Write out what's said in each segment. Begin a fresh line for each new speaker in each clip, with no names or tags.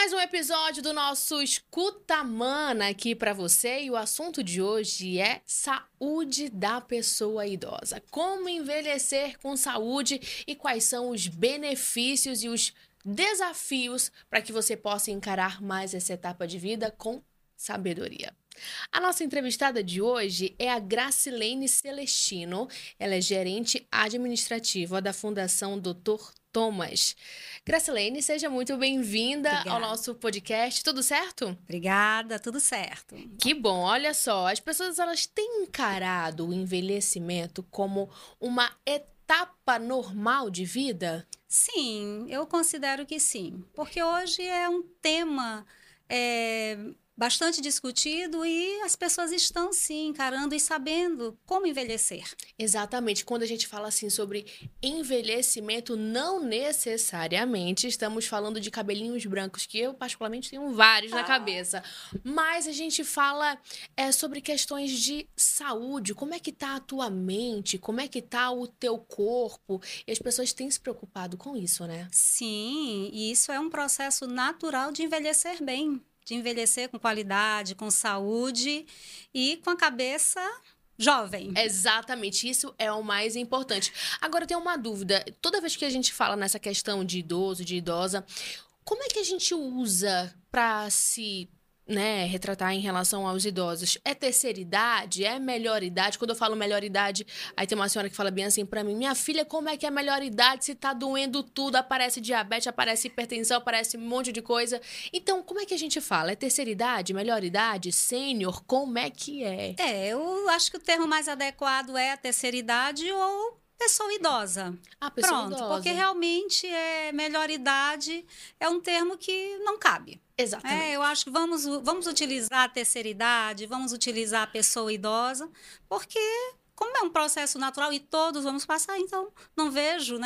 Mais um episódio do nosso Escuta Mana aqui para você, e o assunto de hoje é saúde da pessoa idosa. Como envelhecer com saúde e quais são os benefícios e os desafios para que você possa encarar mais essa etapa de vida com sabedoria. A nossa entrevistada de hoje é a Gracilene Celestino. Ela é gerente administrativa da Fundação Dr. Thomas. Gracilene, seja muito bem-vinda ao nosso podcast. Tudo certo?
Obrigada, tudo certo.
Que bom. Olha só, as pessoas elas têm encarado o envelhecimento como uma etapa normal de vida?
Sim, eu considero que sim. Porque hoje é um tema bastante discutido e as pessoas estão, sim, encarando e sabendo como envelhecer.
Exatamente. Quando a gente fala assim sobre envelhecimento, não necessariamente estamos falando de cabelinhos brancos, que eu particularmente tenho vários na cabeça. Mas a gente fala sobre questões de saúde. Como é que tá a tua mente? Como é que tá o teu corpo? E as pessoas têm se preocupado com isso, né?
Sim, e isso é um processo natural de envelhecer bem. De envelhecer com qualidade, com saúde e com a cabeça jovem.
Exatamente, isso é o mais importante. Agora, eu tenho uma dúvida. Toda vez que a gente fala nessa questão de idoso, de idosa, como é que a gente usa para se retratar em relação aos idosos? É terceira idade? É melhor idade? Quando eu falo melhor idade, aí tem uma senhora que fala bem assim pra mim: minha filha, como é que é melhor idade se tá doendo tudo? Aparece diabetes, aparece hipertensão, aparece um monte de coisa. Então, como é que a gente fala? É terceira idade? Melhor idade? Sênior? Como é que é?
Eu acho que o termo mais adequado é a terceira idade ou pessoa idosa.
Pessoa idosa.
Porque realmente melhor idade é um termo que não cabe.
Exatamente.
Eu acho que vamos utilizar a terceira idade, vamos utilizar a pessoa idosa, porque como é um processo natural e todos vamos passar, então não vejo,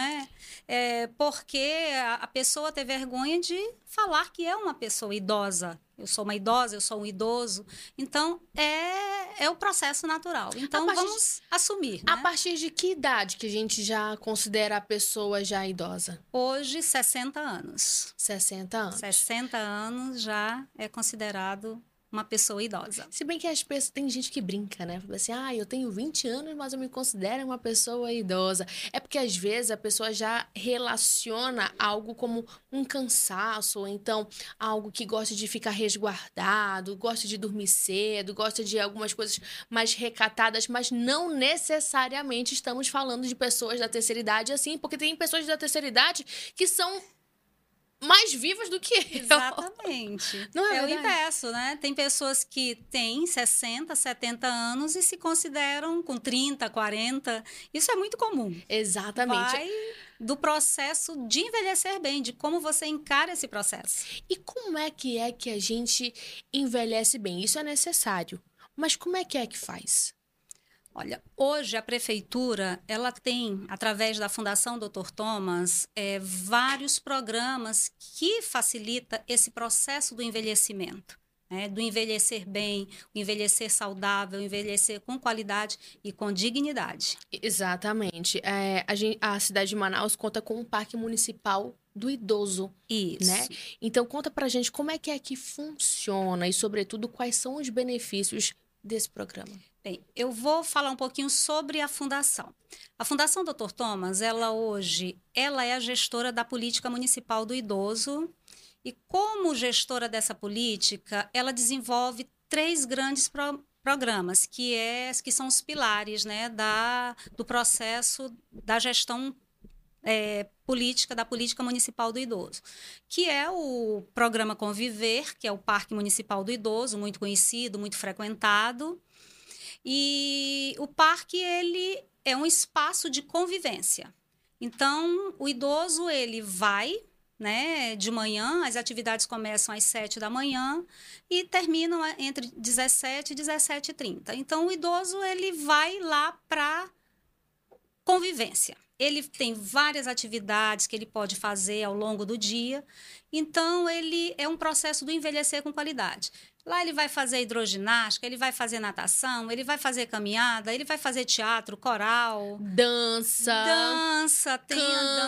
porque a pessoa ter vergonha de falar que é uma pessoa idosa. Eu sou uma idosa, eu sou um idoso. Então, é o processo natural. Então, vamos assumir.
A partir de que idade que a gente já considera a pessoa já idosa?
Hoje, 60 anos.
60 anos.
60 anos já é considerado uma pessoa idosa.
Se bem que as pessoas, tem gente que brinca, né? Fala assim, eu tenho 20 anos, mas eu me considero uma pessoa idosa. É porque, às vezes, a pessoa já relaciona algo como um cansaço, ou então algo que gosta de ficar resguardado, gosta de dormir cedo, gosta de algumas coisas mais recatadas, mas não necessariamente estamos falando de pessoas da terceira idade assim, porque tem pessoas da terceira idade que são mais vivas do que eu.
Exatamente.
Não é
o inverso, né? Tem pessoas que têm 60, 70 anos e se consideram com 30, 40. Isso é muito comum.
Exatamente.
Vai do processo de envelhecer bem, de como você encara esse processo.
E como é que a gente envelhece bem? Isso é necessário. Mas como é que faz?
Olha, hoje a prefeitura, ela tem, através da Fundação Dr. Thomas, vários programas que facilitam esse processo do envelhecimento, do envelhecer bem, o envelhecer saudável, o envelhecer com qualidade e com dignidade.
Exatamente. A cidade de Manaus conta com um parque municipal do idoso.
Isso.
Né? Então, conta pra gente como é que funciona e, sobretudo, quais são os benefícios desse programa.
Bem, eu vou falar um pouquinho sobre a Fundação. A Fundação Dr. Thomas, hoje é a gestora da política municipal do idoso e, como gestora dessa política, ela desenvolve 3 grandes programas, que são os pilares do processo da gestão política, da política municipal do idoso, que é o programa Conviver, que é o Parque Municipal do Idoso, muito conhecido, muito frequentado. E o parque, ele é um espaço de convivência. Então, o idoso, ele vai, de manhã, as atividades começam às 7 da manhã e terminam entre 17 e 17h30. Então, o idoso, ele vai lá para convivência. Ele tem várias atividades que ele pode fazer ao longo do dia. Então, ele é um processo do envelhecer com qualidade. Lá ele vai fazer hidroginástica, ele vai fazer natação, ele vai fazer caminhada, ele vai fazer teatro, coral.
Dança.
Tem a dança,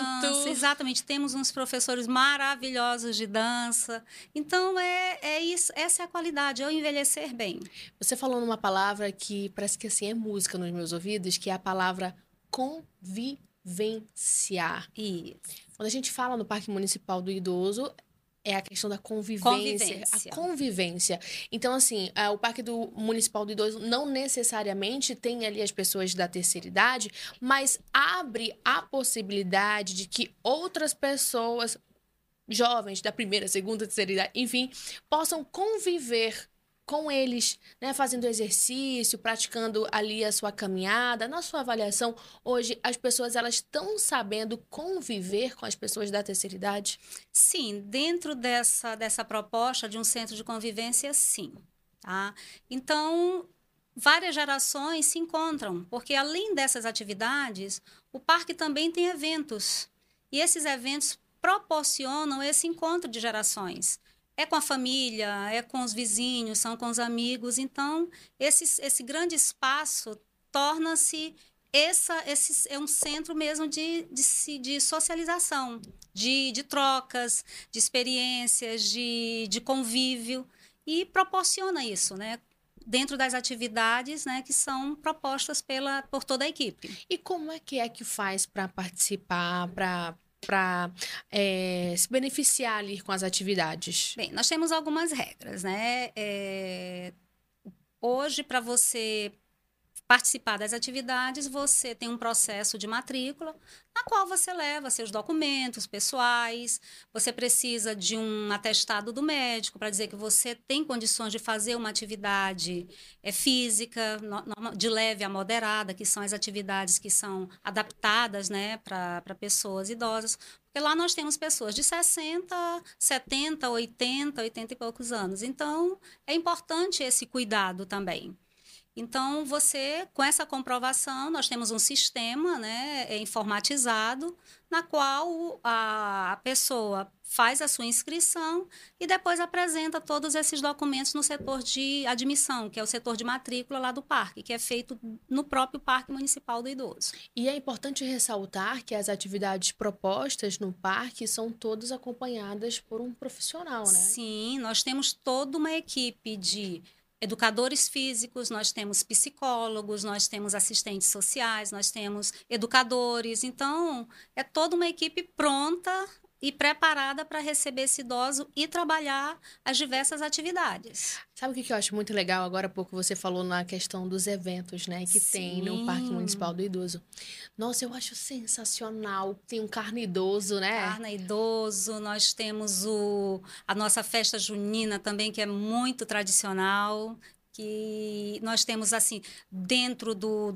Exatamente, temos uns professores maravilhosos de dança. Então, é isso, essa é a qualidade, é o envelhecer bem.
Você falou numa palavra que parece que assim é música nos meus ouvidos, que é a palavra convivenciar.
E
Quando a gente fala no Parque Municipal do Idoso, é a questão da
Convivência.
a convivência. Então, assim, o Parque Municipal do Idoso não necessariamente tem ali as pessoas da terceira idade, mas abre a possibilidade de que outras pessoas, jovens da primeira, segunda, terceira idade, enfim, possam conviver com eles, né, fazendo exercício, praticando ali a sua caminhada. Na sua avaliação, hoje as pessoas elas estão sabendo conviver com as pessoas da terceira idade?
sim, dentro dessa proposta de um centro de convivência, sim. Tá? Então, várias gerações se encontram, porque além dessas atividades, o parque também tem eventos. E esses eventos proporcionam esse encontro de gerações. É com a família, é com os vizinhos, são com os amigos. Então, esse grande espaço torna-se é um centro mesmo de socialização, de trocas, de experiências, de convívio, e proporciona isso, né? Dentro das atividades, né, que são propostas por toda a equipe.
E como é que faz para participar, para se beneficiar ali com as atividades?
Bem, nós temos algumas regras, né? Hoje, para você participar das atividades, você tem um processo de matrícula, na qual você leva seus documentos pessoais, você precisa de um atestado do médico para dizer que você tem condições de fazer uma atividade física, de leve a moderada, que são as atividades que são adaptadas, né, para pessoas idosas. Porque lá nós temos pessoas de 60, 70, 80 e poucos anos. Então, é importante esse cuidado também. Então, com essa comprovação, nós temos um sistema, né, informatizado, na qual a pessoa faz a sua inscrição e depois apresenta todos esses documentos no setor de admissão, que é o setor de matrícula lá do parque, que é feito no próprio Parque Municipal do Idoso.
E é importante ressaltar que as atividades propostas no parque são todas acompanhadas por um profissional, né?
Sim, nós temos toda uma equipe de educadores físicos, nós temos psicólogos, nós temos assistentes sociais, nós temos educadores. Então, é toda uma equipe pronta e preparada para receber esse idoso e trabalhar as diversas atividades.
Sabe o que eu acho muito legal? Agora há pouco você falou na questão dos eventos, né? Que tem no Parque Municipal do Idoso. Nossa, eu acho sensacional. Tem um carne idoso, né?
Carne idoso, nós temos a nossa festa junina também, que é muito tradicional, que nós temos, assim, dentro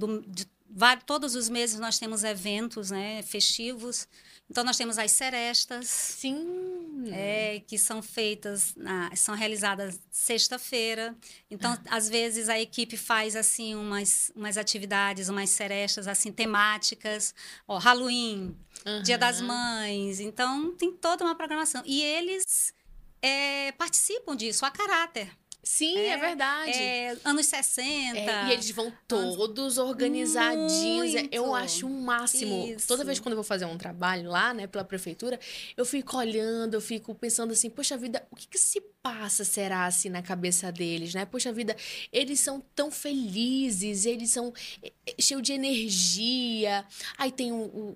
todos os meses nós temos eventos, né, festivos. Então, nós temos as serestas.
Sim.
Que são são realizadas sexta-feira. Então, às vezes, a equipe faz, assim, umas atividades, umas serestas, assim, temáticas. Halloween, Dia das Mães. Então, tem toda uma programação. E eles participam disso a caráter.
Sim, é verdade.
Anos 60.
E eles vão todos organizadinhos.
Muito.
Eu acho um máximo.
Isso.
Toda vez quando eu vou fazer um trabalho lá, né, pela prefeitura, eu fico olhando, eu fico pensando assim, poxa vida, o que se passa, será, assim, na cabeça deles, né? Poxa vida, eles são tão felizes, eles são cheios de energia. Aí tem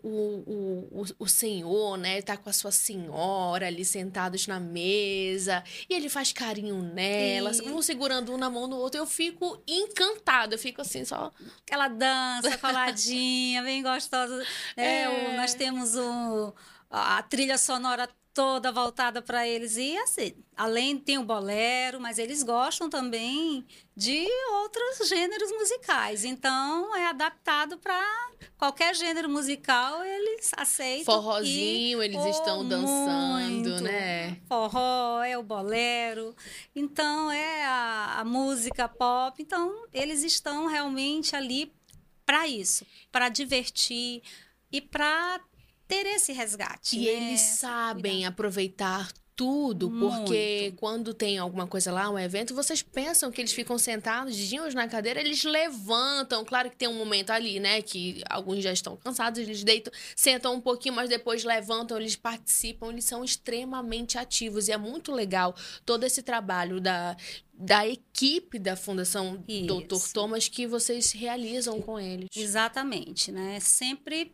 o senhor, né, tá com a sua senhora ali sentados na mesa, e ele faz carinho nelas, um segurando um na mão do outro. Eu fico encantada, eu fico assim, só...
Aquela dança coladinha, bem gostosa. Nós temos a trilha sonora toda voltada para eles. E assim, além tem o bolero, mas eles gostam também de outros gêneros musicais. Então, é adaptado para qualquer gênero musical, eles aceitam.
Forrozinho, eles estão dançando,
muito,
né?
Forró, o bolero. Então, a música pop. Então, eles estão realmente ali para isso, para divertir e para ter esse resgate.
E eles sabem aproveitar tudo, porque
Muito.
quando tem alguma coisa lá, um evento, vocês pensam que eles ficam sentados, dias na cadeira, eles levantam. Claro que tem um momento ali, né, que alguns já estão cansados, eles deitam, sentam um pouquinho, mas depois levantam, eles participam, eles são extremamente ativos. E é muito legal todo esse trabalho da equipe da Fundação Dr.
Isso.
Thomas que vocês realizam com eles.
Exatamente, né? Sempre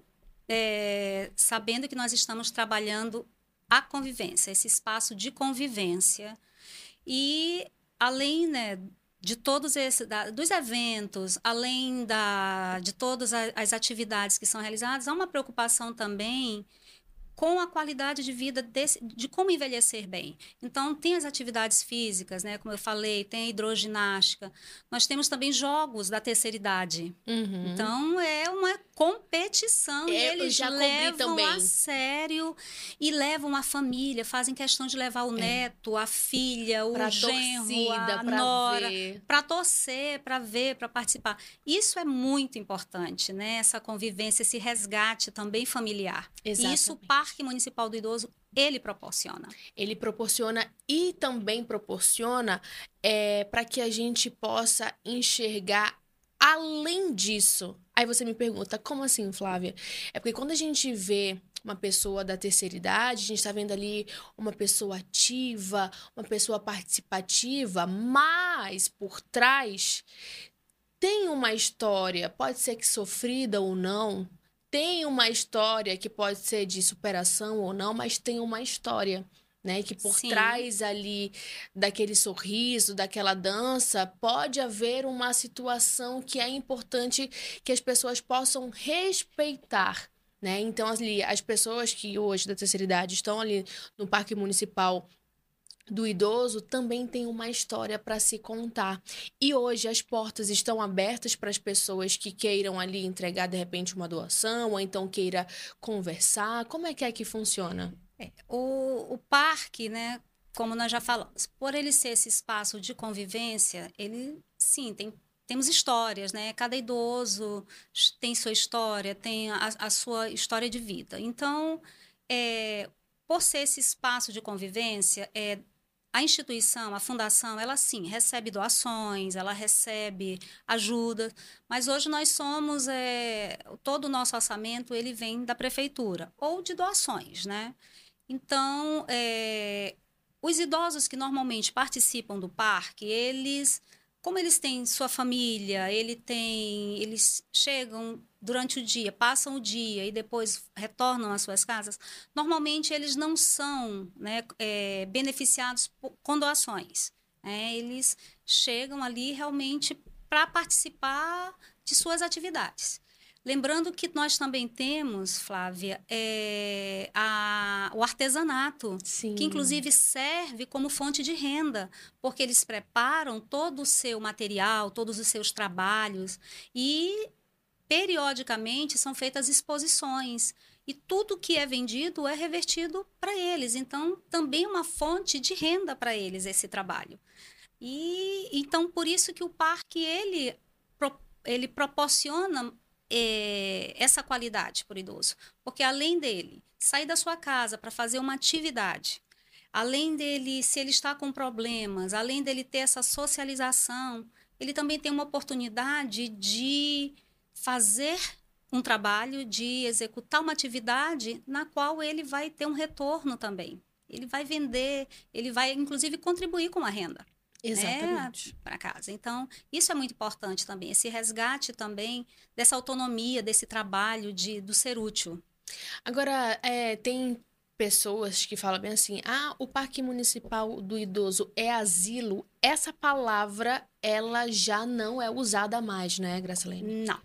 sabendo que nós estamos trabalhando a convivência, esse espaço de convivência. E além, né, de todos esses dos eventos, além de todas as atividades que são realizadas, há uma preocupação também com a qualidade de vida de como envelhecer bem. Então, tem as atividades físicas, né? Como eu falei, tem a hidroginástica. Nós temos também jogos da terceira idade.
Uhum.
Então, é uma competição e
Eu
eles
já cobri
levam a
também.
sério e levam a família, fazem questão de levar o neto, a filha,
Pra
o genro,
torcida,
a
pra
nora,
ver.
para torcer, para ver, para participar. Isso é muito importante, né? Essa convivência, esse resgate também familiar. E isso o
Exatamente.
Parque Municipal do Idoso, ele proporciona.
Ele proporciona e também proporciona para que a gente possa enxergar além disso. Aí você me pergunta, como assim, Flávia? É porque quando a gente vê uma pessoa da terceira idade, a gente está vendo ali uma pessoa ativa, uma pessoa participativa, mas por trás tem uma história, pode ser que sofrida ou não, tem uma história que pode ser de superação ou não, mas tem uma história, né? Que por
Sim,
trás ali daquele sorriso, daquela dança, pode haver uma situação que é importante que as pessoas possam respeitar. Né? Então, ali, as pessoas que hoje da terceira idade estão ali no Parque Municipal do Idoso também tem uma história para se contar. E hoje as portas estão abertas para as pessoas que queiram ali entregar de repente uma doação ou então queira conversar. Como é que funciona?
o parque, né, como nós já falamos, por ele ser esse espaço de convivência, ele, sim, temos histórias, né? Cada idoso tem sua história, tem a sua história de vida. Então, por ser esse espaço de convivência, a instituição, a fundação, ela sim recebe doações, ela recebe ajuda, mas hoje nós somos, todo o nosso orçamento ele vem da prefeitura ou de doações, né? Então, os idosos que normalmente participam do parque, como eles têm sua família, eles chegam durante o dia, passam o dia e depois retornam às suas casas, normalmente eles não são, né, beneficiados com doações. Eles chegam ali realmente para participar de suas atividades. Lembrando que nós também temos, Flávia, o artesanato, que
Sim,
inclusive serve como fonte de renda, porque eles preparam todo o seu material, todos os seus trabalhos e periodicamente são feitas exposições. E tudo que é vendido é revertido para eles. Então, também é uma fonte de renda para eles esse trabalho. E então, por isso que o parque ele proporciona essa qualidade para o idoso. Porque além dele sair da sua casa para fazer uma atividade, além dele, se ele está com problemas, além dele ter essa socialização, ele também tem uma oportunidade de fazer um trabalho, de executar uma atividade na qual ele vai ter um retorno também. Ele vai vender, ele vai inclusive contribuir com a renda, né,
exatamente.
para casa. Então, isso é muito importante também, esse resgate também dessa autonomia, desse trabalho do ser útil.
Agora, tem pessoas que falam bem assim: ah, o Parque Municipal do Idoso é asilo. Essa palavra, ela já não é usada mais, né, Gracilene?
Não.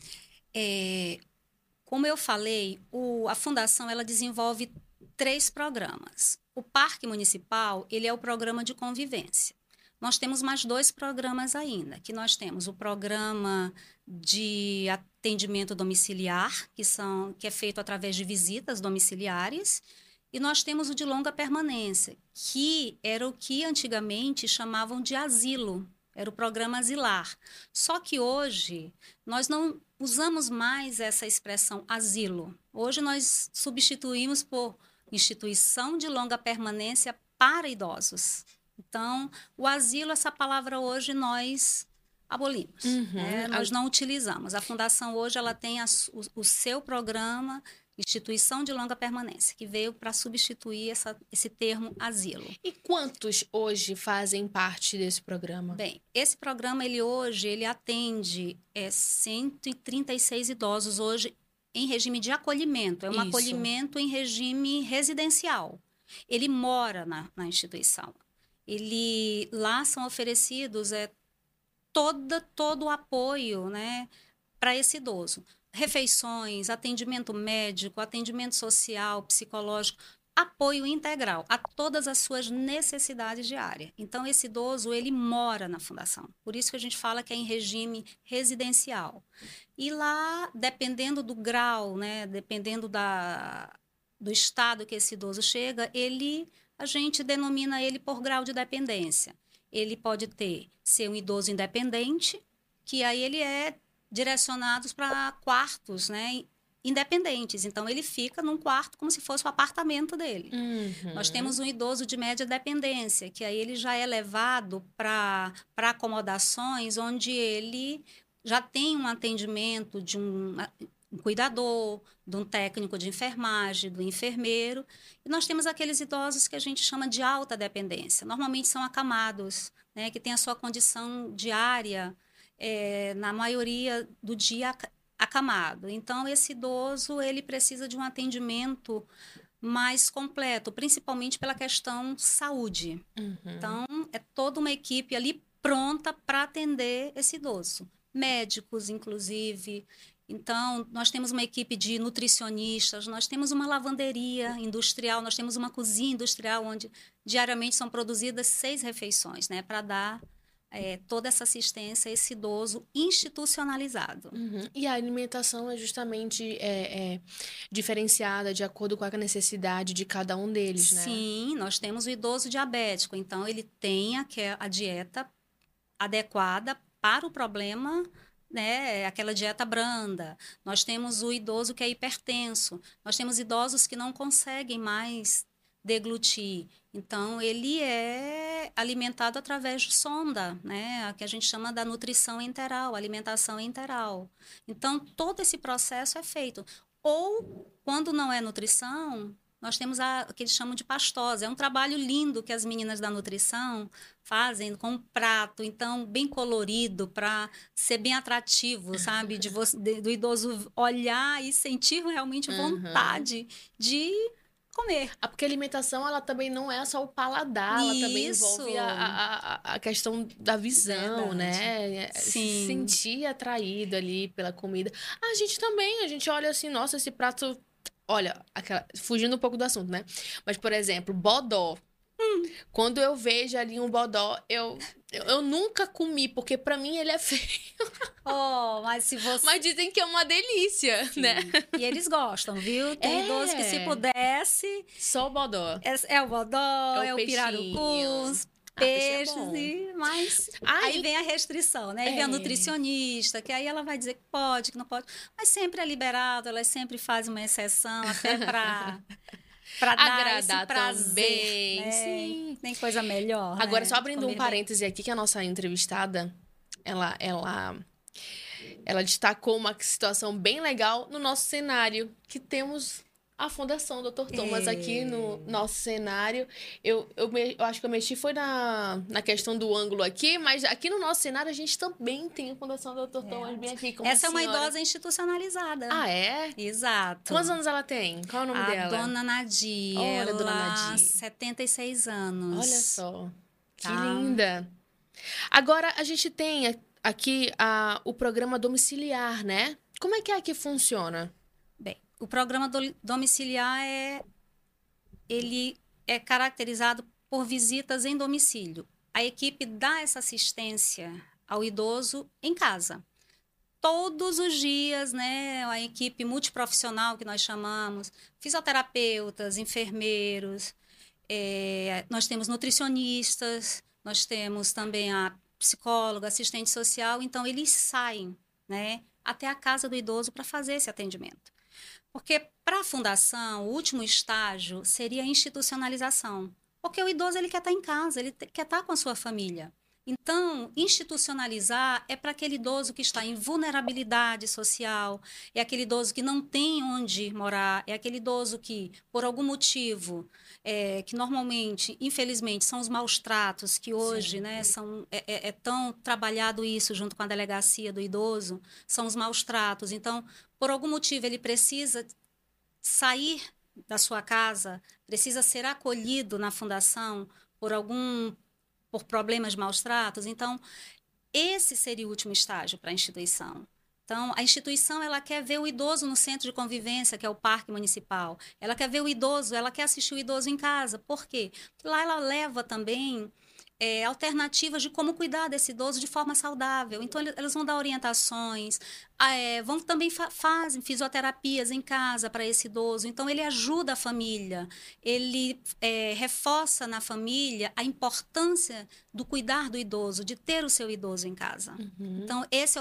Como eu falei, a fundação ela desenvolve 3 programas. O Parque Municipal, ele é o programa de convivência. Nós temos mais 2 programas ainda, que nós temos o programa de atendimento domiciliar, que é feito através de visitas domiciliares, e nós temos o de longa permanência, que era o que antigamente chamavam de asilo, era o programa asilar. Só que hoje nós não usamos mais essa expressão asilo. Hoje nós substituímos por instituição de longa permanência para idosos. Então, o asilo, essa palavra hoje nós abolimos, né? Nós não utilizamos. A Fundação hoje ela tem o seu programa Instituição de Longa Permanência, que veio para substituir esse termo asilo.
E quantos hoje fazem parte desse programa?
Bem, esse programa ele atende 136 idosos hoje em regime de acolhimento. É um acolhimento em regime residencial. Ele mora na instituição. Lá são oferecidos todo o apoio, né, para esse idoso. Refeições, atendimento médico, atendimento social, psicológico, apoio integral a todas as suas necessidades diárias. Então, esse idoso, ele mora na fundação. Por isso que a gente fala que é em regime residencial. E lá, dependendo do grau, né, dependendo do estado que esse idoso chega, a gente denomina ele por grau de dependência. Ele pode ser um idoso independente, que aí ele é direcionados para quartos, né, independentes. Então, ele fica num quarto como se fosse o apartamento dele. Nós temos um idoso de média dependência, que aí ele já é levado para acomodações onde ele já tem um atendimento de um cuidador, de um técnico de enfermagem, do enfermeiro. E nós temos aqueles idosos que a gente chama de alta dependência. Normalmente são acamados, né, que têm a sua condição diária na maioria do dia acamado. Então, esse idoso ele precisa de um atendimento mais completo, principalmente pela questão saúde. Então, é toda uma equipe ali pronta para atender esse idoso. Médicos, inclusive. Então, nós temos uma equipe de nutricionistas, nós temos uma lavanderia industrial, nós temos uma cozinha industrial onde diariamente são produzidas 6 refeições, né, para dar toda essa assistência a esse idoso institucionalizado.
E a alimentação é justamente diferenciada de acordo com a necessidade de cada um deles, né?
Sim, nós temos o idoso diabético, então ele tem a dieta adequada para o problema, né, aquela dieta branda. Nós temos o idoso que é hipertenso, nós temos idosos que não conseguem mais deglutir. Então, ele é alimentado através de sonda, né? A que a gente chama da nutrição enteral, alimentação enteral. Então, todo esse processo é feito. Ou, quando não é nutrição, nós temos o que eles chamam de pastosa. É um trabalho lindo que as meninas da nutrição fazem com um prato, então, bem colorido, para ser bem atrativo, sabe? Do idoso olhar e sentir realmente vontade de comer.
Porque a alimentação, ela também não é só o paladar, ela também envolve a questão da visão, né?
Sim.
Se sentir atraído ali pela comida. A gente olha assim, nossa, esse prato... Olha, fugindo um pouco do assunto, né? Mas, por exemplo, bodó. Quando eu vejo ali um bodó, eu nunca comi, porque pra mim ele é feio. Mas dizem que é uma delícia,
Sim.
né?
E eles gostam, viu? Tem idoso que, se pudesse...
Só o bodó.
É o bodó, é o pirarucu, peixes, mas aí vem a restrição, né? Aí vem a nutricionista, que aí ela vai dizer que pode, que não pode. Mas sempre é liberado, elas sempre fazem uma exceção, até para dar esse prazer,
também.
Né?
Sim.
Tem coisa melhor.
Agora,
né?
só abrindo um parêntese aqui, que a nossa entrevistada, ela destacou uma situação bem legal no nosso cenário, que temos a Fundação Dr. Thomas aqui no nosso cenário. Eu acho que eu mexi foi na questão do ângulo aqui, mas aqui no nosso cenário a gente também tem a Fundação Dr. Thomas bem aqui.
Essa é uma idosa institucionalizada.
Ah, é?
Exato.
Quantos anos ela tem? Qual é o nome dela?
A Dona Nadir.
Olha, Dona Nadir.
76 anos.
Olha só. Que linda. Agora, a gente tem aqui o programa domiciliar, né? Como é que funciona?
Bem, o programa domiciliar ele é caracterizado por visitas em domicílio. A equipe dá essa assistência ao idoso em casa. Todos os dias, né, a equipe multiprofissional que nós chamamos, fisioterapeutas, enfermeiros, nós temos nutricionistas, nós temos também a psicóloga, assistente social, então eles saem, né, até a casa do idoso para fazer esse atendimento. Porque para a fundação, o último estágio seria a institucionalização. Porque o idoso ele quer estar em casa, ele quer estar com a sua família. Então, institucionalizar é para aquele idoso que está em vulnerabilidade social, é aquele idoso que não tem onde morar, é aquele idoso que, por algum motivo, que normalmente, infelizmente, são os maus tratos, que hoje, né, é tão trabalhado isso junto com a delegacia do idoso, são os maus tratos. Então, por algum motivo, ele precisa sair da sua casa, precisa ser acolhido na fundação por problemas de maus tratos. Então, esse seria o último estágio para a instituição. Então, a instituição ela quer ver o idoso no centro de convivência, que é o parque municipal. Ela quer ver o idoso, ela quer assistir o idoso em casa. Por quê? Porque lá ela leva também alternativas de como cuidar desse idoso de forma saudável. Então, eles vão dar orientações, vão também fazem fisioterapias em casa para esse idoso. Então, ele ajuda a família, ele reforça na família a importância do cuidar do idoso, de ter o seu idoso em casa.
Uhum.
Então, esse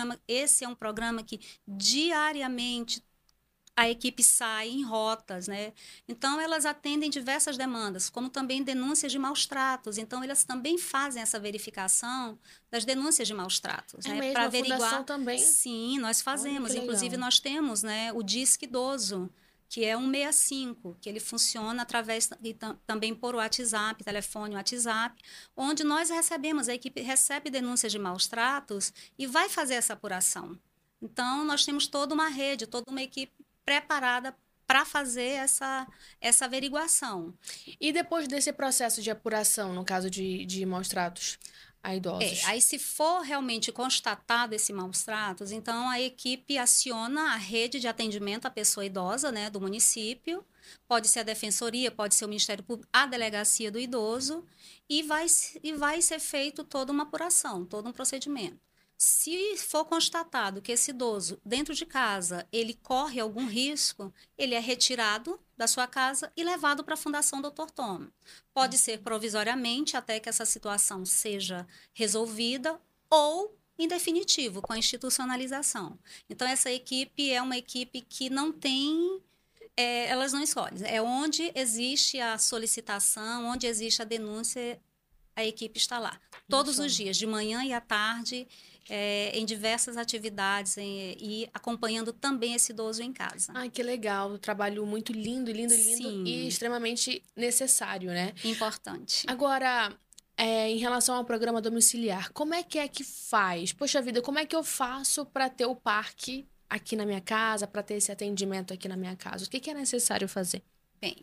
é um programa que diariamente a equipe sai em rotas, né? Então, elas atendem diversas demandas, como também denúncias de maus tratos. Então, elas também fazem essa verificação das denúncias de maus tratos,
É
né?
mesmo,
Para
a fundação
averiguar.
também?
Sim, nós fazemos. Inclusive,
Legal.
nós temos, né, o Disque Idoso, que é 165, que ele funciona através também por WhatsApp, telefone WhatsApp, onde nós recebemos, a equipe recebe denúncias de maus tratos e vai fazer essa apuração. Então, nós temos toda uma rede, toda uma equipe preparada para fazer essa averiguação.
E depois desse processo de apuração, no caso de maus tratos a idosos?
Aí se for realmente constatado esse maus tratos, então a equipe aciona a rede de atendimento à pessoa idosa, né, do município, pode ser a defensoria, pode ser o Ministério Público, a delegacia do idoso, e vai ser feito toda uma apuração, todo um procedimento. Se for constatado que esse idoso, dentro de casa, ele corre algum risco, ele é retirado da sua casa e levado para a Fundação Dr. Thomas. Pode ser provisoriamente, até que essa situação seja resolvida, ou em definitivo, com a institucionalização. Então, essa equipe é uma equipe que não tem... elas não escolhem. É onde existe a solicitação, onde existe a denúncia, a equipe está lá. Todos os dias, de manhã e à tarde, em diversas atividades e acompanhando também esse idoso em casa.
Ai, que legal. Trabalho muito lindo, lindo, lindo.
Sim.
E extremamente necessário, né?
Importante.
Agora, em relação ao programa domiciliar, como é que faz? Poxa vida, como é que eu faço para ter o parque aqui na minha casa, para ter esse atendimento aqui na minha casa? O que é necessário fazer?
Bem,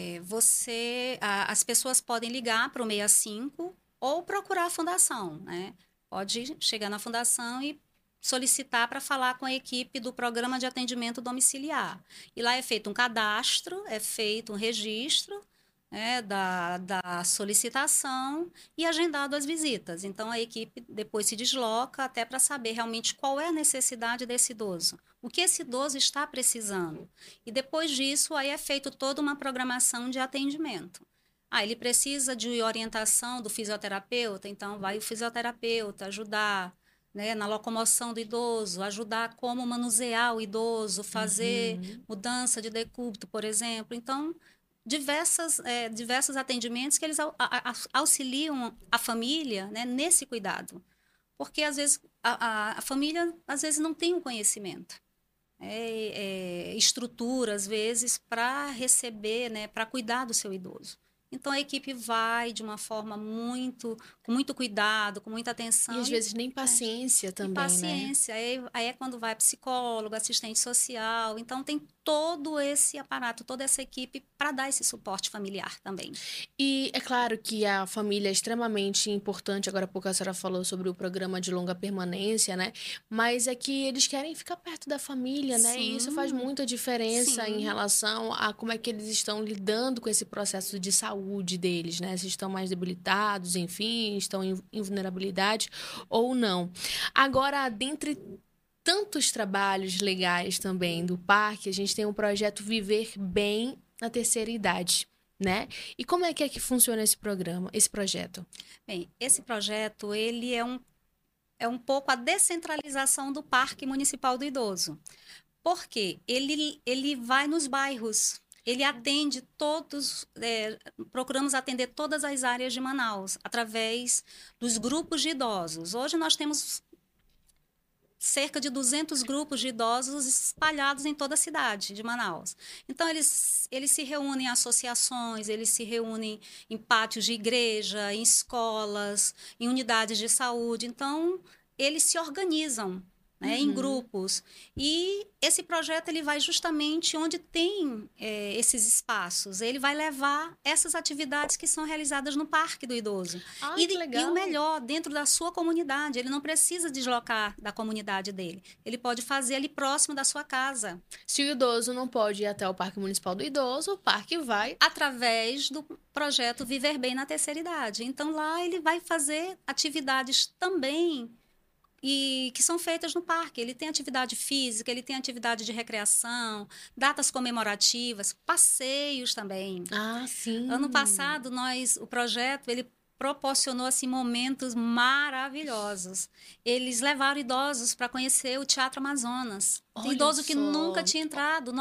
as pessoas podem ligar para o 65 ou procurar a fundação, né? Pode chegar na fundação e solicitar para falar com a equipe do programa de atendimento domiciliar. E lá é feito um cadastro, é feito um registro, né, da solicitação e agendado as visitas. Então, a equipe depois se desloca até para saber realmente qual é a necessidade desse idoso, o que esse idoso está precisando. E depois disso, aí é feito toda uma programação de atendimento. Ele precisa de orientação do fisioterapeuta, então vai o fisioterapeuta ajudar, né, na locomoção do idoso, ajudar como manusear o idoso, fazer mudança de decúbito, por exemplo. Então, diversos atendimentos que eles auxiliam a família, né, nesse cuidado. Porque, às vezes, a família às vezes não tem o conhecimento. Estrutura, às vezes, para receber, né, para cuidar do seu idoso. Então, a equipe vai de uma forma com muito cuidado, com muita atenção.
E, às vezes, nem paciência também,
paciência.
né?
Aí é quando vai psicólogo, assistente social. Então, tem todo esse aparato, toda essa equipe para dar esse suporte familiar também.
E é claro que a família é extremamente importante. Agora há pouco a senhora falou sobre o programa de longa permanência, né? Mas é que eles querem ficar perto da família, né?
Sim.
E isso faz muita diferença
Sim.
em relação a como é que eles estão lidando com esse processo de saúde deles, né? Se estão mais debilitados, enfim, estão em vulnerabilidade ou não. Agora, dentre tantos trabalhos legais também do parque, a gente tem o projeto Viver Bem na Terceira Idade, né? E como é que funciona esse programa, esse projeto?
Bem, esse projeto, ele é um pouco a descentralização do Parque Municipal do Idoso. Por quê? Ele vai nos bairros. Ele atende procuramos atender todas as áreas de Manaus, através dos grupos de idosos. Hoje nós temos cerca de 200 grupos de idosos espalhados em toda a cidade de Manaus. Então, eles se reúnem em associações, eles se reúnem em pátios de igreja, em escolas, em unidades de saúde. Então, eles se organizam, né, em grupos. E esse projeto ele vai justamente onde tem esses espaços. Ele vai levar essas atividades que são realizadas no Parque do Idoso.
Ai, que legal.
E o melhor, dentro da sua comunidade. Ele não precisa deslocar da comunidade dele. Ele pode fazer ali próximo da sua casa.
Se o idoso não pode ir até o Parque Municipal do Idoso, o parque vai...
Através do projeto Viver Bem na Terceira Idade. Então, lá ele vai fazer atividades também e que são feitas no parque. Ele tem atividade física, ele tem atividade de recreação, datas comemorativas, passeios também.
Ah, sim.
Ano passado, o projeto, ele proporcionou assim, momentos maravilhosos. Eles levaram idosos para conhecer o Teatro Amazonas. Tem idoso que nunca tinha entrado,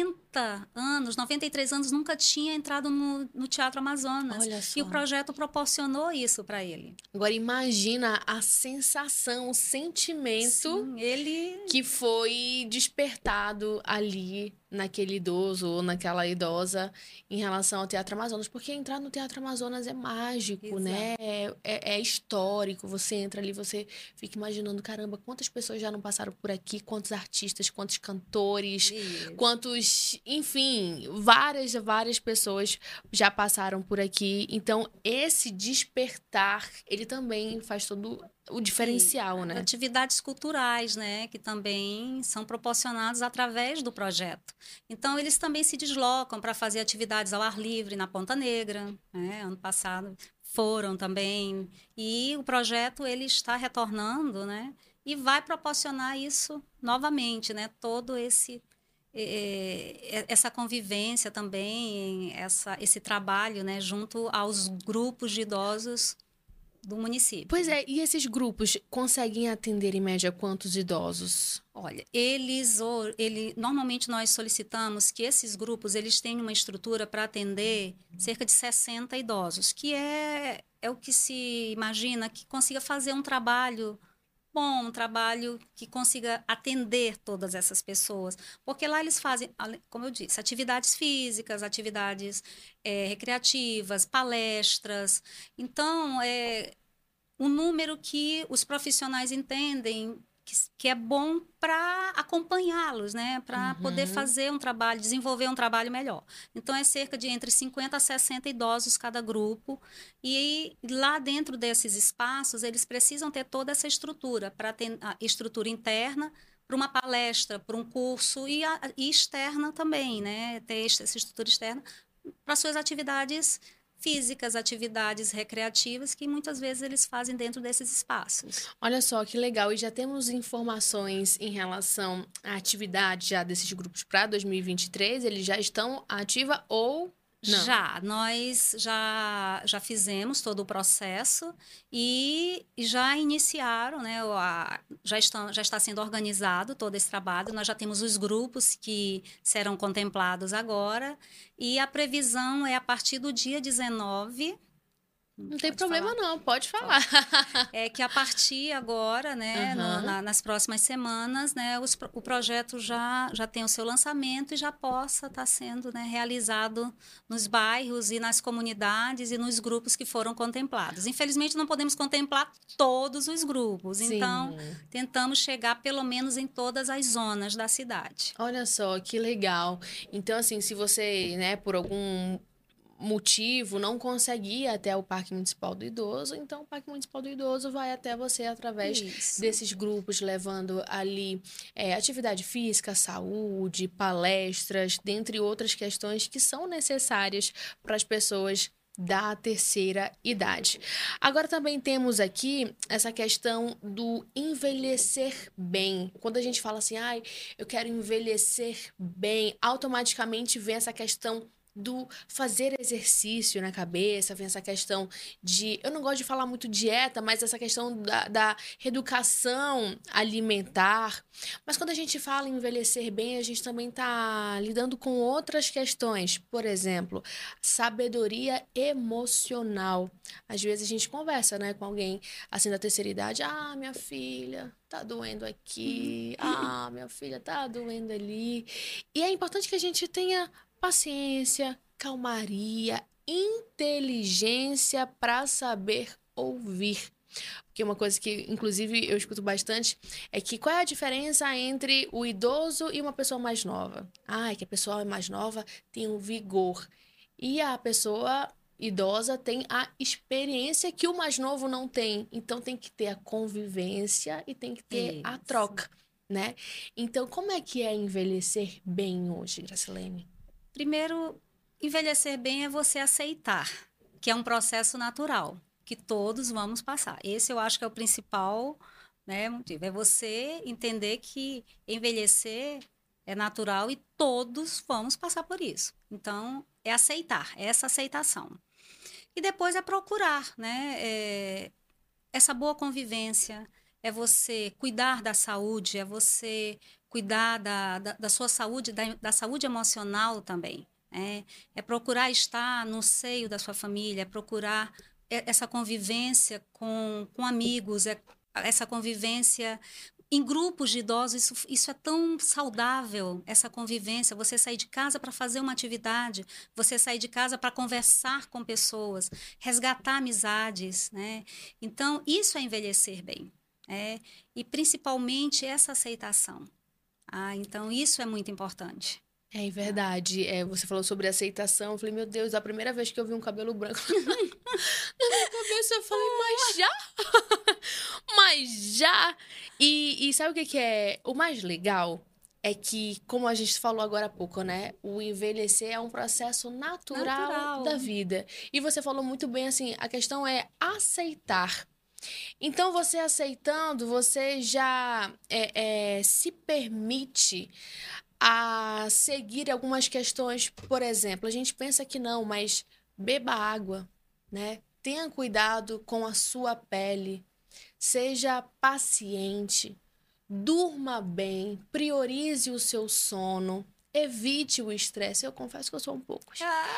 93 anos, nunca tinha entrado no Teatro Amazonas.
Olha só.
E o projeto proporcionou isso para ele.
Agora, imagina a sensação, o sentimento que foi despertado ali naquele idoso ou naquela idosa em relação ao Teatro Amazonas. Porque entrar no Teatro Amazonas é mágico,
Exato.
né? É histórico. Você entra ali, você fica imaginando, caramba, quantas pessoas já não passaram por aqui, quantos artistas, quantos cantores, quantos, enfim, várias pessoas já passaram por aqui. Então, esse despertar, ele também faz todo o diferencial, né?
Atividades culturais, né, que também são proporcionadas através do projeto. Então, eles também se deslocam para fazer atividades ao ar livre na Ponta Negra, né? Ano passado foram também. E o projeto ele está retornando, né? E vai proporcionar isso novamente, né? Todo essa convivência também, esse trabalho, né? Junto aos grupos de idosos do município.
Pois é, e esses grupos conseguem atender em média quantos idosos?
Olha, normalmente nós solicitamos que esses grupos eles tenham uma estrutura para atender cerca de 60 idosos, que é o que se imagina que consiga fazer um trabalho bom, um trabalho que consiga atender todas essas pessoas. Porque lá eles fazem, como eu disse, atividades físicas, atividades recreativas, palestras. Então, o número que os profissionais entendem que é bom para acompanhá-los, né? Para poder fazer um trabalho, desenvolver um trabalho melhor. Então, é cerca de entre 50 a 60 idosos cada grupo. E lá dentro desses espaços, eles precisam ter toda essa estrutura, para ter a estrutura interna, para uma palestra, para um curso, e externa também, né? Ter essa estrutura externa para suas atividades físicas, atividades recreativas que muitas vezes eles fazem dentro desses espaços.
Olha só que legal, e já temos informações em relação à atividade já desses grupos para 2023? Eles já estão ativa ou não?
Nós já fizemos todo o processo e já iniciaram, né, já está sendo organizado todo esse trabalho, nós já temos os grupos que serão contemplados agora e a previsão é a partir do dia 19.
Não tem problema não, pode falar.
É que a partir agora, né, nas próximas semanas, né, o projeto já tem o seu lançamento e já possa estar sendo, né, realizado nos bairros e nas comunidades e nos grupos que foram contemplados. Infelizmente, não podemos contemplar todos os grupos,
Sim.
Então tentamos chegar pelo menos em todas as zonas da cidade.
Olha só, que legal. Então, assim, se você, né, por algum motivo não consegue ir até o Parque Municipal do Idoso, então o Parque Municipal do Idoso vai até você através desses grupos, levando ali atividade física, saúde, palestras, dentre outras questões que são necessárias para as pessoas da terceira idade. Agora também temos aqui essa questão do envelhecer bem. Quando a gente fala assim, eu quero envelhecer bem, automaticamente vem essa questão do fazer exercício na cabeça, vem essa questão de... Eu não gosto de falar muito dieta, mas essa questão da reeducação alimentar. Mas quando a gente fala em envelhecer bem, a gente também está lidando com outras questões. Por exemplo, sabedoria emocional. Às vezes a gente conversa, né, com alguém assim da terceira idade. Ah, minha filha, tá doendo aqui. Ah, minha filha, tá doendo ali. E é importante que a gente tenha paciência, calmaria, inteligência para saber ouvir. Porque uma coisa que, inclusive, eu escuto bastante é que qual é a diferença entre o idoso e uma pessoa mais nova? Ah, é que a pessoa mais nova tem um vigor e a pessoa idosa tem a experiência que o mais novo não tem. Então tem que ter a convivência e tem que ter a
Isso.
troca, né? Então, como é que é envelhecer bem hoje, Gracilene?
Primeiro, envelhecer bem é você aceitar que é um processo natural, que todos vamos passar. Esse eu acho que é o principal, né, motivo. É você entender que envelhecer é natural e todos vamos passar por isso. Então, é aceitar, é essa aceitação. E depois é procurar, né, essa boa convivência, é você cuidar da saúde, é você cuidar da sua saúde, da saúde emocional também. É procurar estar no seio da sua família, é procurar essa convivência com amigos, essa convivência em grupos de idosos, isso é tão saudável, essa convivência, você sair de casa para fazer uma atividade, você sair de casa para conversar com pessoas, resgatar amizades, né? Então, isso é envelhecer bem, e principalmente essa aceitação. Então, isso é muito importante.
É verdade. Você falou sobre aceitação. Eu falei, meu Deus, a primeira vez que eu vi um cabelo branco na minha cabeça, eu falei, mas já? Mas já? E sabe o que é o mais legal? É que, como a gente falou agora há pouco, né? O envelhecer é um processo natural da
Natural.
vida. E você falou muito bem, assim, a questão é aceitar. Então, você aceitando, você já se permite a seguir algumas questões. Por exemplo, a gente pensa que não, mas beba água, né? Tenha cuidado com a sua pele, seja paciente, durma bem, priorize o seu sono, evite o estresse. Eu confesso que eu sou um pouco.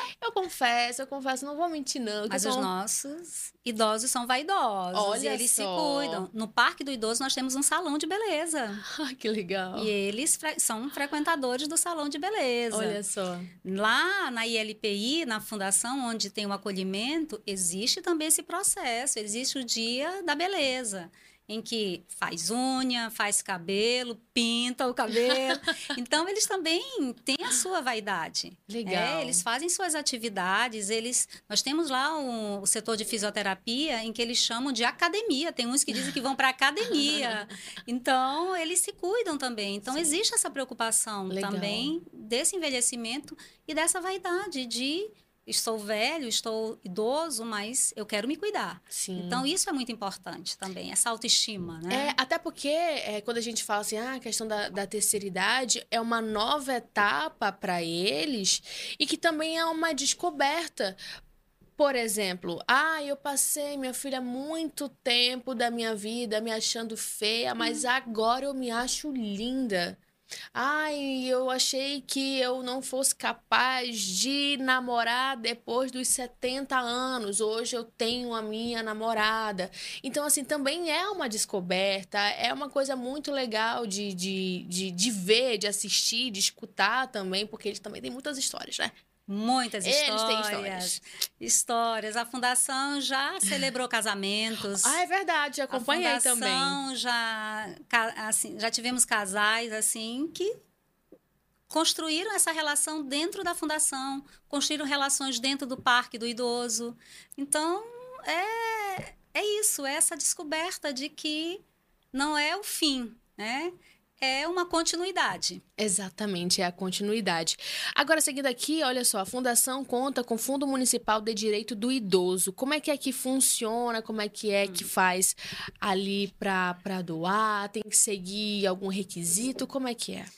Eu confesso, não vou mentir, não, que eu
Mas os
sou.
nossos idosos são vaidosos e
Olha
eles se
só.
cuidam. No Parque do Idoso nós temos um salão de beleza.
Ai, que
E
legal.
eles são frequentadores do salão de beleza.
Olha só.
Lá na ILPI, na fundação onde tem o acolhimento, existe também esse processo, existe o dia da beleza, em que faz unha, faz cabelo, pinta o cabelo. Então, eles também têm a sua vaidade.
Legal.
Eles fazem suas atividades, nós temos lá o setor de fisioterapia, em que eles chamam de academia. Tem uns que dizem que vão para academia. Então, eles se cuidam também. Então,
Sim.
existe essa preocupação
Legal.
também desse envelhecimento e dessa vaidade de estou velho, estou idoso, mas eu quero me cuidar.
Sim.
Então, isso é muito importante também, essa autoestima, né?
Até porque quando a gente fala assim, a questão da terceira idade é uma nova etapa para eles e que também é uma descoberta. Por exemplo, eu passei, minha filha, muito tempo da minha vida me achando feia, mas agora eu me acho linda. Eu achei que eu não fosse capaz de namorar depois dos 70 anos. Hoje eu tenho a minha namorada. Então, assim, também é uma descoberta, é uma coisa muito legal de ver, de assistir, de escutar também, porque eles também têm muitas histórias, né?
Muitas
Eles têm histórias.
Histórias. A fundação já celebrou casamentos.
É verdade, acompanhei também.
A fundação já tivemos casais assim que construíram essa relação dentro da fundação, construíram relações dentro do Parque do Idoso. Então, é isso, é essa descoberta de que não é o fim, né? É uma continuidade.
Exatamente, é a continuidade. Agora, seguindo aqui, olha só, a Fundação conta com Fundo Municipal de Direito do Idoso. Como é que funciona? Como é que faz ali para doar? Tem que seguir algum requisito? Como é que é?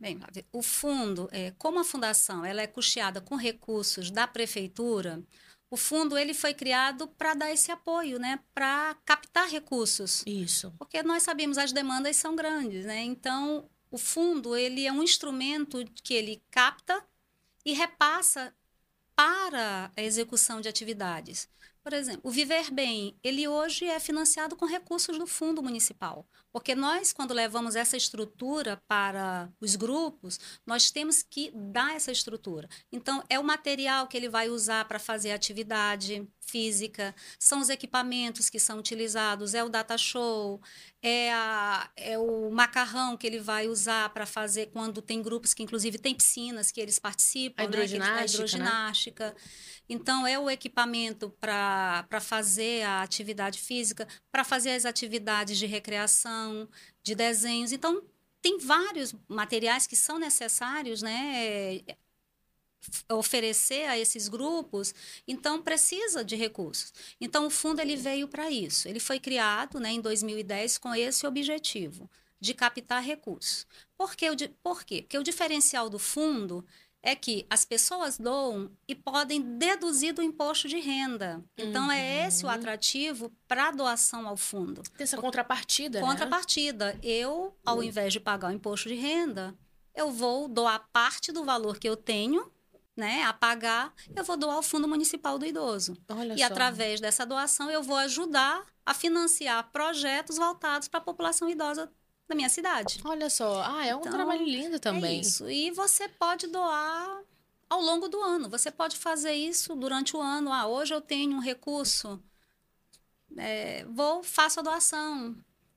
Bem, o fundo, como a fundação ela é custeada com recursos da prefeitura, o fundo ele foi criado para dar esse apoio, né, para captar recursos.
Isso.
Porque nós sabemos as demandas são grandes, né? Então, o fundo ele é um instrumento que ele capta e repassa para a execução de atividades. Por exemplo, o Viver Bem, ele hoje é financiado com recursos do fundo municipal, porque nós, quando levamos essa estrutura para os grupos, nós temos que dar essa estrutura. Então, é o material que ele vai usar para fazer atividade física, são os equipamentos que são utilizados, é o data show, é o macarrão que ele vai usar para fazer quando tem grupos que, inclusive, tem piscinas que eles participam,
A hidroginástica,
né? Então, é o equipamento para fazer a atividade física, para fazer as atividades de recreação, de desenhos. Então, tem vários materiais que são necessários, né? Oferecer a esses grupos, então precisa de recursos. Então, o fundo ele veio para isso. Ele foi criado, né, em 2010 com esse objetivo, de captar recursos. Por quê? Porque o diferencial do fundo é que as pessoas doam e podem deduzir do imposto de renda. Então, é esse o atrativo para a doação ao fundo.
Tem essa contrapartida, né?
Contrapartida. Eu, ao invés de pagar o imposto de renda, eu vou doar parte do valor que eu tenho, né, a pagar, eu vou doar ao Fundo Municipal do Idoso.
Olha
e
só.
através dessa doação, eu vou ajudar a financiar projetos voltados para a população idosa da minha cidade.
Olha só, é um
Então,
trabalho lindo também.
É isso. E você pode doar ao longo do ano. Você pode fazer isso durante o ano. Hoje eu tenho um recurso, faço a doação.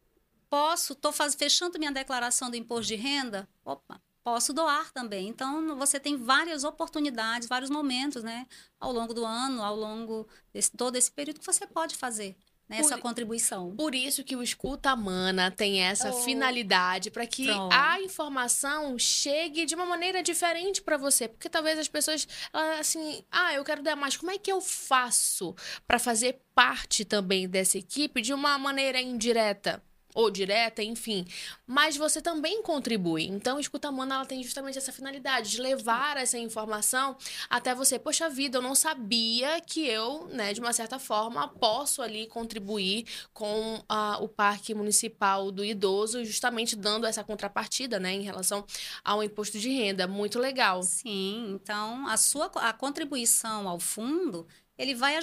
Estou fechando minha declaração do imposto de renda. Opa, posso doar também. Então, você tem várias oportunidades, vários momentos, né, ao longo do ano, ao longo de todo esse período que você pode fazer. Nessa contribuição.
Por isso que o Escuta Mana tem essa finalidade, para que a informação chegue de uma maneira diferente para você. Porque talvez as pessoas, assim, eu quero dar mais. Como é que eu faço para fazer parte também dessa equipe de uma maneira indireta? Ou direta, enfim. Mas você também contribui. Então, Escuta Mana, ela tem justamente essa finalidade de levar essa informação até você. Poxa vida, eu não sabia que eu, né, de uma certa forma, posso ali contribuir com o Parque Municipal do Idoso, justamente dando essa contrapartida, né, em relação ao imposto de renda. Muito legal.
Sim, então, a contribuição ao fundo, ele vai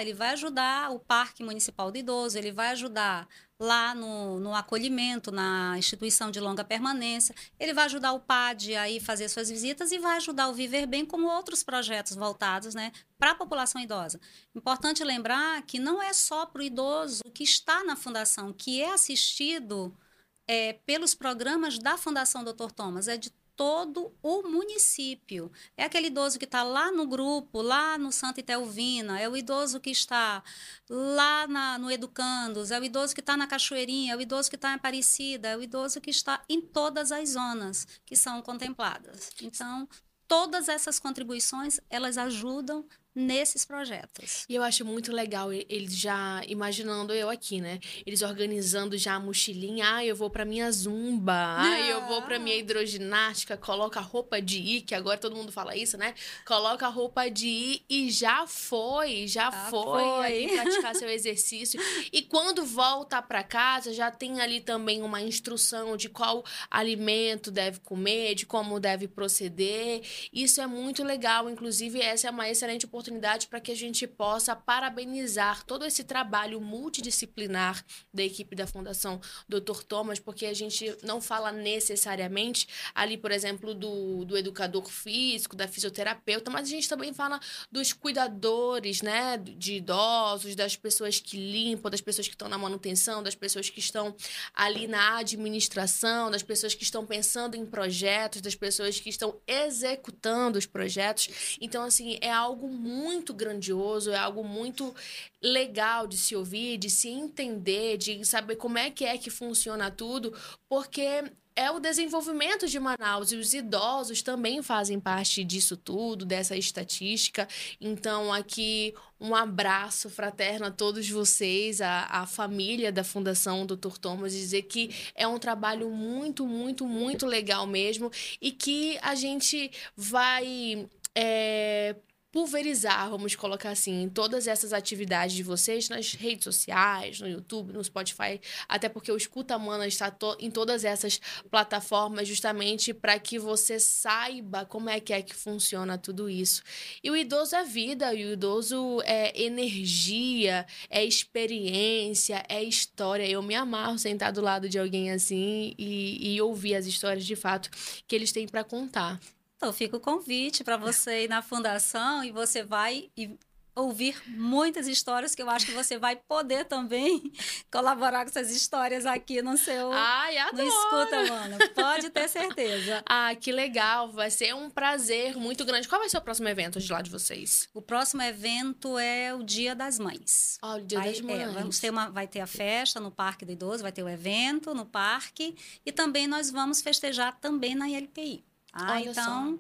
ajudar o Parque Municipal do Idoso, ele vai ajudar lá no acolhimento, na instituição de longa permanência. Ele vai ajudar o PAD a ir fazer suas visitas e vai ajudar o Viver Bem como outros projetos voltados, né, para a população idosa. Importante lembrar que não é só para o idoso que está na fundação, que é assistido pelos programas da Fundação Dr. Thomas, é de todo o município. É aquele idoso que está lá no grupo, lá no Santa Itelvina, é o idoso que está lá no Educandos, é o idoso que está na Cachoeirinha, é o idoso que está em Aparecida, é o idoso que está em todas as zonas que são contempladas. Então, todas essas contribuições, elas ajudam nesses projetos.
E eu acho muito legal eles já, imaginando eu aqui, né? Eles organizando já a mochilinha. Eu vou pra minha zumba. Eu vou pra minha hidroginástica. Coloca a roupa de ir, que agora todo mundo fala isso, né? Coloca a roupa de ir e já foi ali praticar seu exercício. E quando volta pra casa, já tem ali também uma instrução de qual alimento deve comer, de como deve proceder. Isso é muito legal. Inclusive, essa é uma excelente oportunidade para que a gente possa parabenizar todo esse trabalho multidisciplinar da equipe da Fundação Dr. Thomas, porque a gente não fala necessariamente ali, por exemplo, do educador físico, da fisioterapeuta, mas a gente também fala dos cuidadores, né, de idosos, das pessoas que limpam, das pessoas que estão na manutenção, das pessoas que estão ali na administração, das pessoas que estão pensando em projetos, das pessoas que estão executando os projetos. Então, assim, é algo muito grandioso, é algo muito legal de se ouvir, de se entender, de saber como é que funciona tudo, porque é o desenvolvimento de Manaus, e os idosos também fazem parte disso tudo, dessa estatística. Então, aqui, um abraço fraterno a todos vocês, a família da Fundação Dr. Thomas, dizer que é um trabalho muito, muito, muito legal mesmo, e que a gente vai pulverizar, vamos colocar assim, todas essas atividades de vocês nas redes sociais, no YouTube, no Spotify, até porque o Escuta Mana está em todas essas plataformas, justamente para que você saiba como é que funciona tudo isso. E o idoso é vida, e o idoso é energia, é experiência, é história. Eu me amarro sentar do lado de alguém assim e ouvir as histórias de fato que eles têm para contar.
Então, fica o convite para você ir na fundação e você vai ouvir muitas histórias que eu acho que você vai poder também colaborar com essas histórias aqui no seu...
Ai, adoro!
No Escuta, Mana. Pode ter certeza.
Ah, que legal! Vai ser um prazer muito grande. Qual vai ser o próximo evento de lá de vocês?
O próximo evento é o Dia das Mães.
Ah, o Dia das Mães.
Vai ter a festa no Parque do Idoso, vai ter o evento no parque e também nós vamos festejar também na ILPI. Então,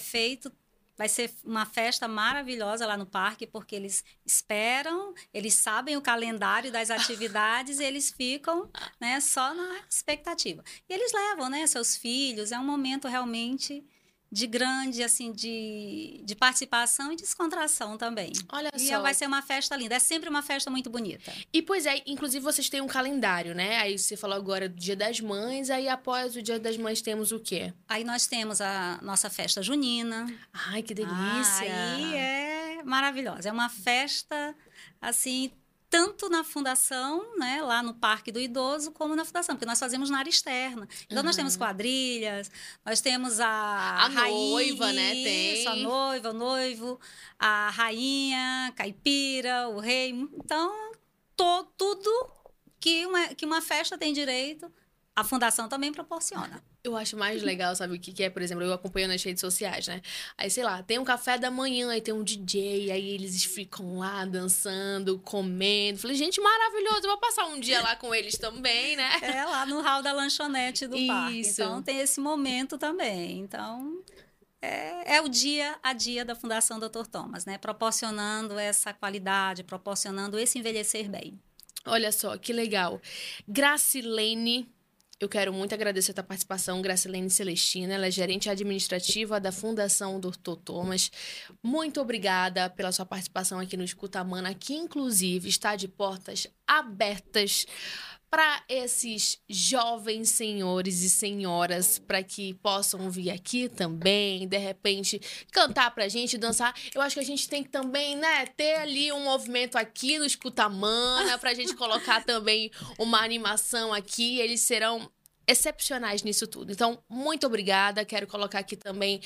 vai ser uma festa maravilhosa lá no parque, porque eles esperam, eles sabem o calendário das atividades e eles ficam, né, só na expectativa. E eles levam, né, seus filhos, é um momento realmente de grande, assim, de participação e descontração também.
Olha
e
só.
Vai ser uma festa linda, é sempre uma festa muito bonita.
E, pois é, inclusive vocês têm um calendário, né? Aí você falou agora do Dia das Mães, aí após o Dia das Mães temos o quê?
Aí nós temos a nossa festa junina.
Ai, que delícia!
Aí é maravilhosa, é uma festa, assim... tanto na fundação, né, lá no Parque do Idoso, como na fundação, porque nós fazemos na área externa. Então, nós temos quadrilhas, nós temos a
noiva, né?
Tem. A noiva, o noivo, a rainha, caipira, o rei. Então, tudo que uma festa tem direito, a fundação também proporciona.
Eu acho mais legal, sabe o que é? Por exemplo, eu acompanho nas redes sociais, né? Aí, sei lá, tem um café da manhã, aí tem um DJ, aí eles ficam lá dançando, comendo. Falei, gente, maravilhoso, eu vou passar um dia lá com eles também, né?
É, lá no hall da lanchonete do parque.
Isso.
Então, tem esse momento também. Então, é o dia a dia da Fundação Dr. Thomas, né? Proporcionando essa qualidade, proporcionando esse envelhecer bem.
Olha só, que legal. Gracilene... Eu quero muito agradecer a tua participação, Gracilene Celestina. Ela é gerente administrativa da Fundação Dr. Thomas. Muito obrigada pela sua participação aqui no Escuta Mana, que inclusive está de portas abertas para esses jovens senhores e senhoras, para que possam vir aqui também, de repente, cantar pra gente, dançar. Eu acho que a gente tem que também, né, ter ali um movimento aqui no Escuta Mana, pra gente colocar também uma animação aqui. Eles serão excepcionais nisso tudo. Então, muito obrigada. Quero colocar aqui também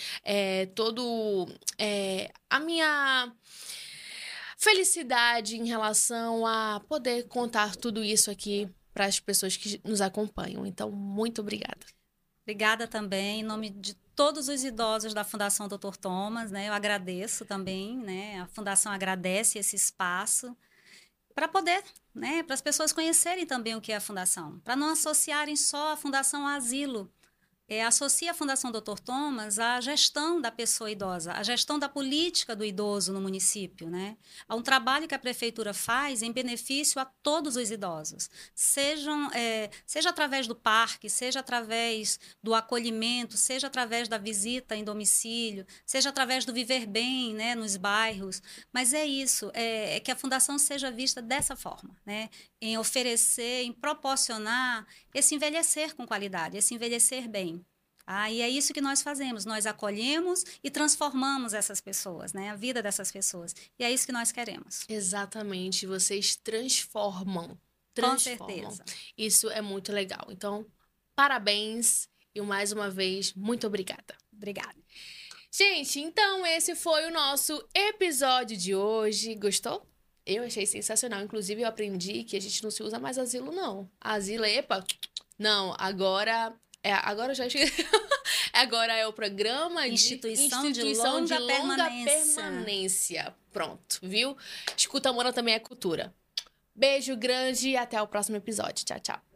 a minha felicidade em relação a poder contar tudo isso aqui para as pessoas que nos acompanham. Então, muito obrigada.
Obrigada também, em nome de todos os idosos da Fundação Dr. Thomas, né? Eu agradeço também, né? A Fundação agradece esse espaço para poder, né? Para as pessoas conhecerem também o que é a Fundação, para não associarem só a Fundação ao asilo. Associa a Fundação Dr. Thomas à gestão da pessoa idosa, à gestão da política do idoso no município, né? A um trabalho que a prefeitura faz em benefício a todos os idosos, seja através do parque, seja através do acolhimento, seja através da visita em domicílio, seja através do viver bem, né, nos bairros. Mas é isso, é que a Fundação seja vista dessa forma, né? Em oferecer, em proporcionar esse envelhecer com qualidade, esse envelhecer bem. E é isso que nós fazemos, nós acolhemos e transformamos essas pessoas, né? A vida dessas pessoas. E é isso que nós queremos.
Exatamente, vocês transformam.
Com certeza.
Isso é muito legal. Então, parabéns e mais uma vez, muito obrigada.
Obrigada.
Gente, então esse foi o nosso episódio de hoje. Gostou? Eu achei sensacional. Inclusive, eu aprendi que a gente não se usa mais asilo, não. Asilo, epa, não, agora eu já agora é o programa de
Instituição de longa
permanência. Pronto, viu? Escuta Mana também é cultura. Beijo grande e até o próximo episódio. Tchau, tchau.